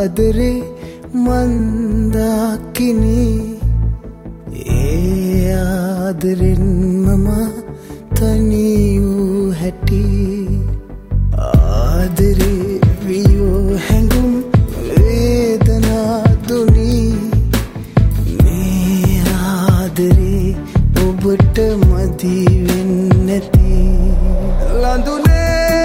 ආදරේ මන්දාකිනි ඒ ආදරෙන් මම තනි වූ හැටි ආදරේ වියෝ හැඟුම් වේදනා දුනි මේ ආදරේ ඔබට මදි වෙන්නේ නැති ලඳුනේ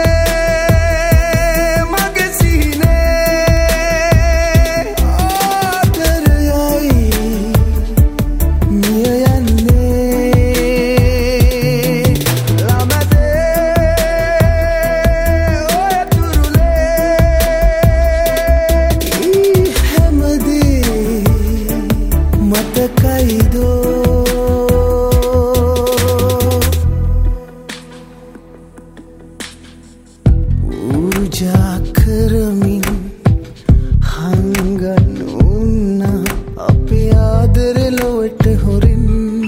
කරමින් හංගන් උන්නා අපේ ආදරේ ලොවට හොරින්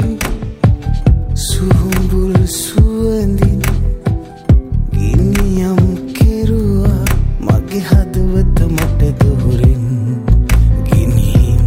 සුඹුල් සුවඳින් ගිනියම් කෙරුවා මගේ හදවත මට දොරින් ගිනින්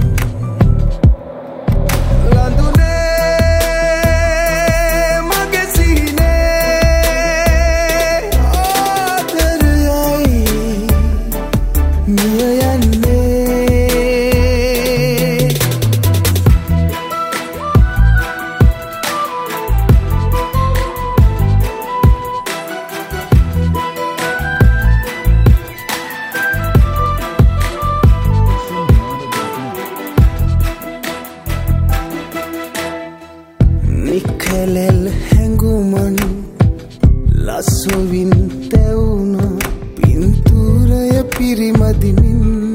නිකලෙල් හැඟුමන් ලස්සවින් තැවුණා පින්තූරය පිරිමදිමින්